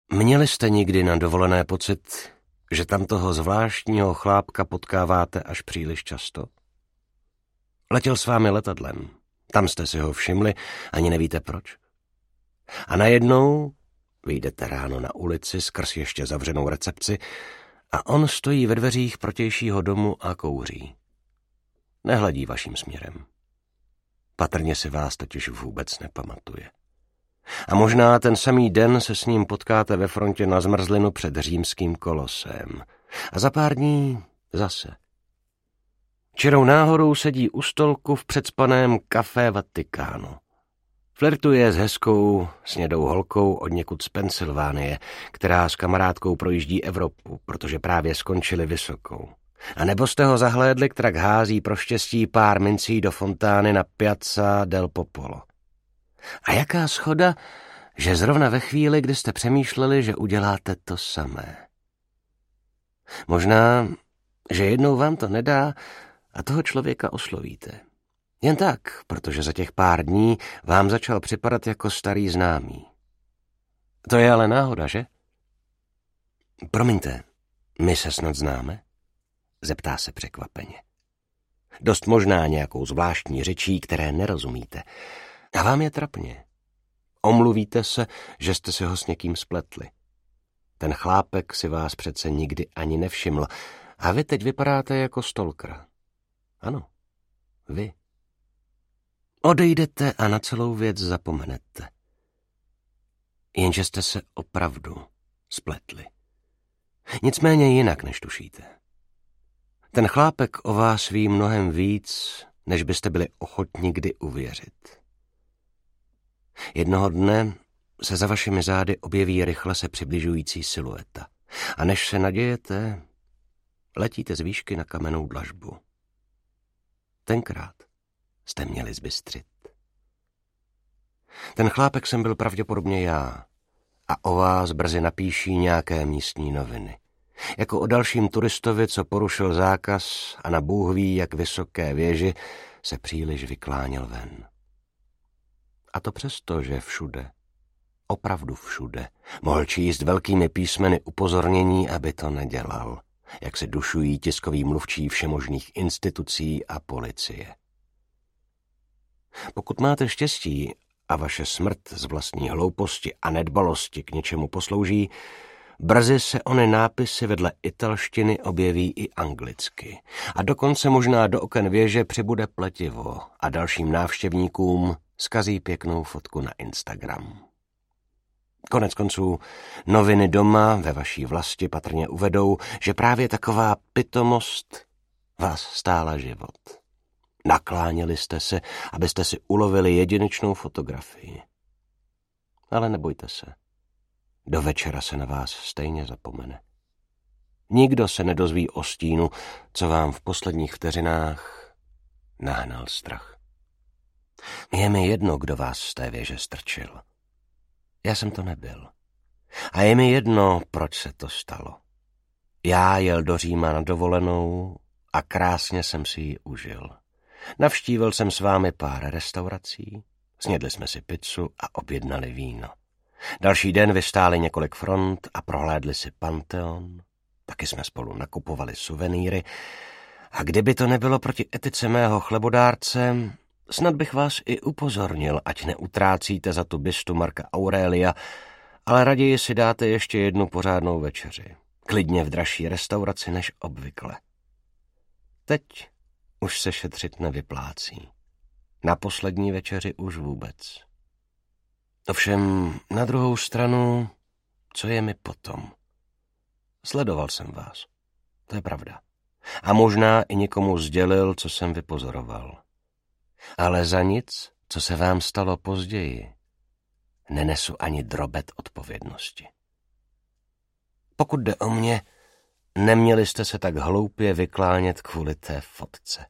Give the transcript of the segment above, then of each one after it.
Měli jste někdy na dovolené pocit, že tam toho zvláštního chlápka potkáváte až příliš často? Letěl s vámi letadlem, tam jste si ho všimli, ani nevíte proč. A najednou vyjdete ráno na ulici skrz ještě zavřenou recepci a on stojí ve dveřích protějšího domu a kouří. Nehledí vaším směrem. Patrně si vás totiž vůbec nepamatuje. A možná ten samý den se s ním potkáte ve frontě na zmrzlinu před římským kolosem. A za pár dní zase. Čirou náhodou sedí u stolku v předspaném kafé Vatikánu. Flirtuje s hezkou, snědou holkou odněkud z Pensylvánie, která s kamarádkou projíždí Evropu, protože právě skončili vysokou. A nebo jste ho zahlédli, jak hází pro štěstí pár mincí do fontány na Piazza del Popolo. A jaká shoda, že zrovna ve chvíli, kdy jste přemýšleli, že uděláte to samé. Možná, že jednou vám to nedá a toho člověka oslovíte. Jen tak, protože za těch pár dní vám začal připadat jako starý známý. To je ale náhoda, že? Promiňte, my se snad známe? Zeptá se překvapeně. Dost možná nějakou zvláštní řečí, které nerozumíte. A vám je trapně. Omluvíte se, že jste si ho s někým spletli. Ten chlápek si vás přece nikdy ani nevšiml a vy teď vypadáte jako stalker. Ano, vy. Odejdete a na celou věc zapomenete. Jenže jste se opravdu spletli. Nicméně jinak, než tušíte. Ten chlápek o vás ví mnohem víc, než byste byli ochotni kdy uvěřit. Jednoho dne se za vašimi zády objeví rychle se přibližující silueta. A než se nadějete, letíte z výšky na kamennou dlažbu. Tenkrát jste měli zbystřit. Ten chlápek jsem byl pravděpodobně já a o vás brzy napíší nějaké místní noviny. Jako o dalším turistovi, co porušil zákaz a na Bůh ví, jak vysoké věži se příliš vykláněl ven. A to přesto, že všude, opravdu všude, mohl číst velkými písmeny upozornění, aby to nedělal, jak se dušují tiskoví mluvčí všemožných institucí a policie. Pokud máte štěstí a vaše smrt z vlastní hlouposti a nedbalosti k něčemu poslouží, brzy se ony nápisy vedle italštiny objeví i anglicky. A dokonce možná do oken věže přibude pletivo a dalším návštěvníkům zkazí pěknou fotku na Instagram. Konec konců noviny doma ve vaší vlasti patrně uvedou, že právě taková pitomost vás stála život. Nakláněli jste se, abyste si ulovili jedinečnou fotografii. Ale nebojte se. Do večera se na vás stejně zapomene. Nikdo se nedozví o stínu, co vám v posledních vteřinách nahnal strach. Je mi jedno, kdo vás z té věže strčil. Já jsem to nebyl. A je mi jedno, proč se to stalo. Já jel do Říma na dovolenou a krásně jsem si ji užil. Navštívil jsem s vámi pár restaurací, snědli jsme si pizzu a objednali víno. Další den vystáli několik front a prohlédli si Panteon. Taky jsme spolu nakupovali suvenýry. A kdyby to nebylo proti etice mého chlebodárce, snad bych vás i upozornil, ať neutrácíte za tu bystu Marka Aurelia, ale raději si dáte ještě jednu pořádnou večeři. Klidně v dražší restauraci než obvykle. Teď už se šetřit nevyplácí. Na poslední večeři už vůbec. Ovšem na druhou stranu, co je mi potom? Sledoval jsem vás. To je pravda. A možná i někomu sdělil, co jsem vypozoroval. Ale za nic, co se vám stalo později, nenesu ani drobet odpovědnosti. Pokud jde o mě, neměli jste se tak hloupě vyklánět kvůli té fotce.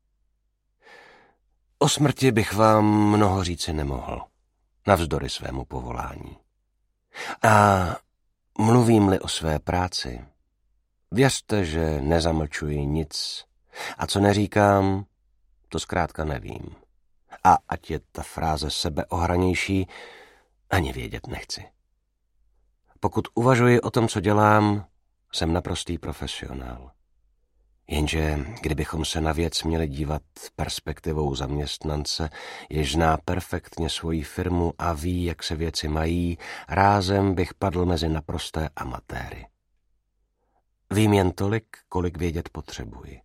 O smrti bych vám mnoho říci nemohl, navzdory svému povolání. A mluvím-li o své práci, věřte, že nezamlčuji nic a co neříkám, to zkrátka nevím. A ať je ta fráze sebeohranější, ani vědět nechci. Pokud uvažuji o tom, co dělám, jsem naprostý profesionál. Jenže kdybychom se na věc měli dívat perspektivou zaměstnance, jež zná perfektně svoji firmu a ví, jak se věci mají, rázem bych padl mezi naprosté amatéry. Vím jen tolik, kolik vědět potřebuji.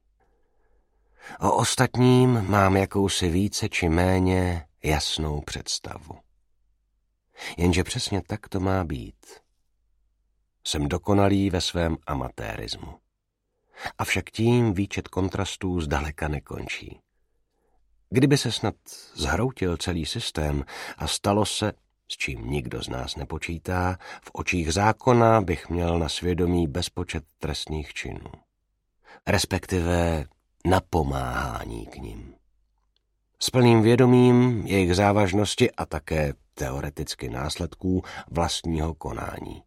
O ostatním mám jakousi více či méně jasnou představu. Jenže přesně tak to má být. Jsem dokonalý ve svém amatérismu. Avšak tím výčet kontrastů zdaleka nekončí. Kdyby se snad zhroutil celý systém a stalo se, s čím nikdo z nás nepočítá, v očích zákona bych měl na svědomí bezpočet trestných činů. Respektive napomáhání k nim. S plným vědomím jejich závažnosti a také teoreticky následků vlastního konání.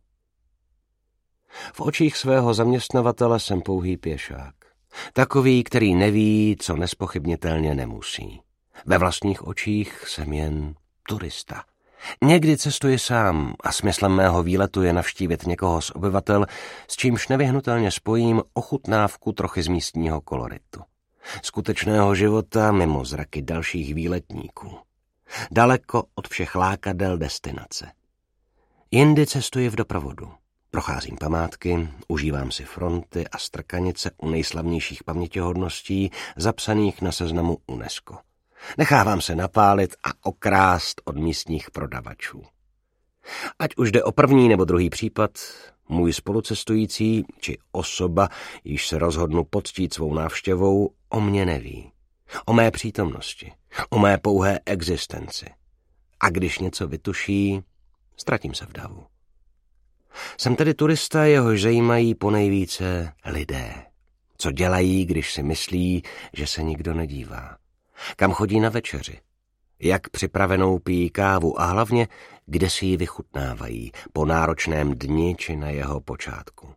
V očích svého zaměstnavatele jsem pouhý pěšák. Takový, který neví, co nespochybnitelně nemusí. Ve vlastních očích jsem jen turista. Někdy cestuji sám a smyslem mého výletu je navštívit někoho z obyvatel, s čímž nevyhnutelně spojím ochutnávku trochy z místního koloritu. Skutečného života mimo zraky dalších výletníků. Daleko od všech lákadel destinace. Jindy cestuji v doprovodu. Procházím památky, užívám si fronty a strkanice u nejslavnějších pamětihodností zapsaných na seznamu UNESCO. Nechávám se napálit a okrást od místních prodavačů. Ať už jde o první nebo druhý případ, můj spolucestující či osoba, již se rozhodnu poctít svou návštěvou, o mě neví. O mé přítomnosti, o mé pouhé existenci. A když něco vytuší, ztratím se v davu. Jsem tedy turista, jehož zajímají ponejvíce lidé. Co dělají, když si myslí, že se nikdo nedívá. Kam chodí na večeři. Jak připravenou pijí kávu a hlavně, kde si ji vychutnávají po náročném dni či na jeho počátku.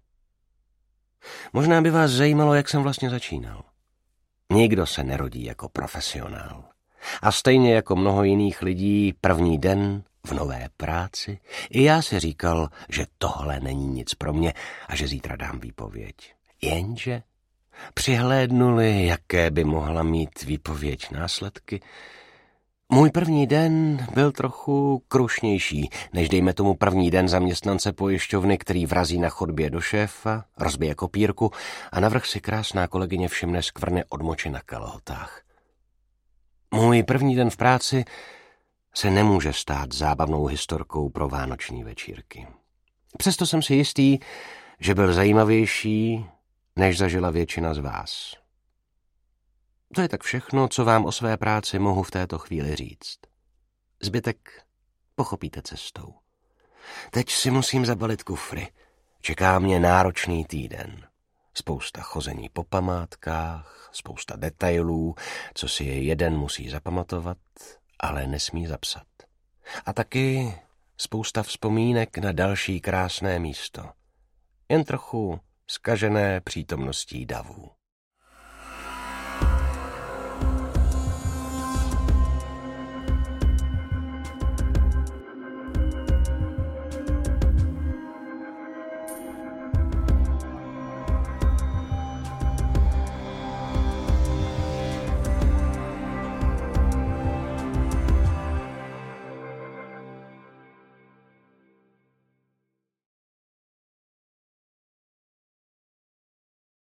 Možná by vás zajímalo, jak jsem vlastně začínal. Nikdo se nerodí jako profesionál. A stejně jako mnoho jiných lidí první den v nové práci, i já si říkal, že tohle není nic pro mě a že zítra dám výpověď. Jenže přihlédnuli, jaké by mohla mít výpověď následky, můj první den byl trochu krušnější, než dejme tomu první den zaměstnance pojišťovny, který vrazí na chodbě do šéfa, rozbije kopírku a navrch si krásná kolegyně všimne skvrny od moči na kalhotách. Můj první den v práci se nemůže stát zábavnou historkou pro vánoční večírky. Přesto jsem si jistý, že byl zajímavější, než zažila většina z vás. To je tak všechno, co vám o své práci mohu v této chvíli říct. Zbytek pochopíte cestou. Teď si musím zabalit kufry. Čeká mě náročný týden. Spousta chození po památkách, spousta detailů, co si je jeden musí zapamatovat, ale nesmí zapsat. A taky spousta vzpomínek na další krásné místo. Jen trochu zkažené přítomností davů.